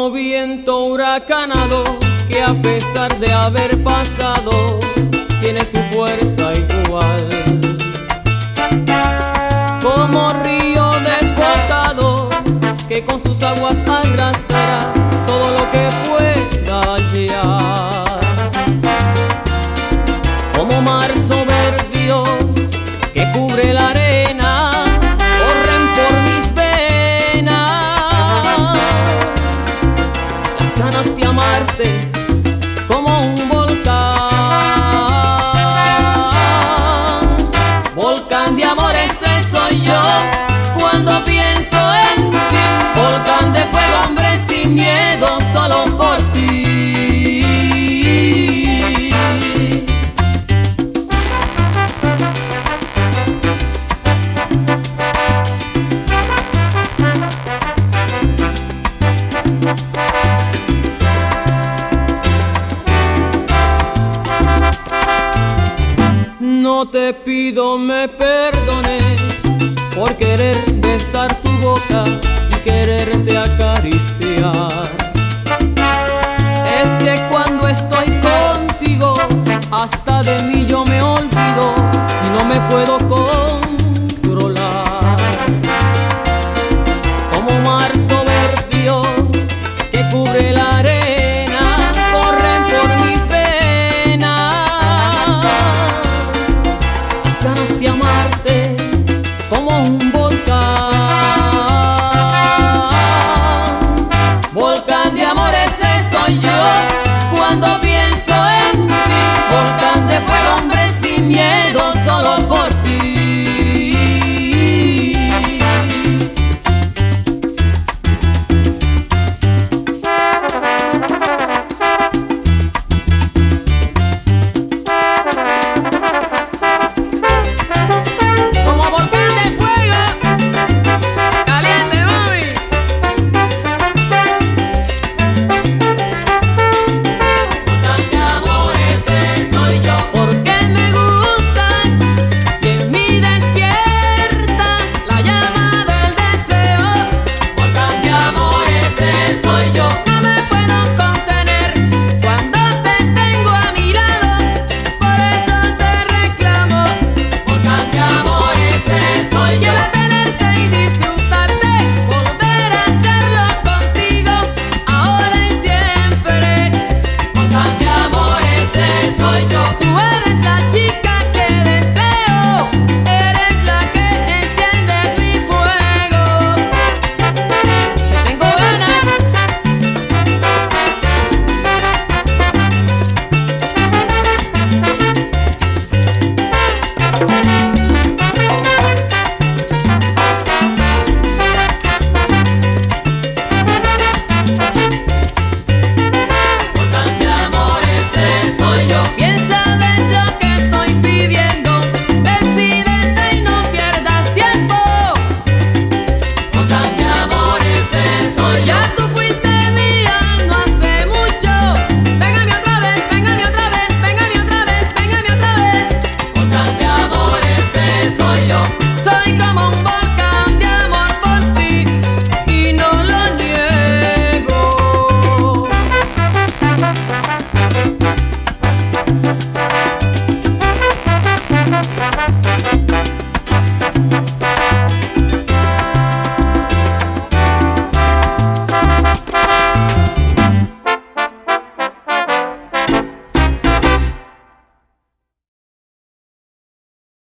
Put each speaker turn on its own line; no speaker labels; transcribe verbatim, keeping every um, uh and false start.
como viento huracanado que a pesar de haber pasado tiene su fuerza igual, como río desbocado que con sus aguas arrastrará todo lo que pueda hallar, como mar soberbio que cubre la arena, corren por mis venas las ganas de amarte como un volcán, volcán de amor, ese soy yo cuando pienso en ti, volcán de fuego, hombre sin miedo, solo por ti. No te pido me perdones por querer besar tu boca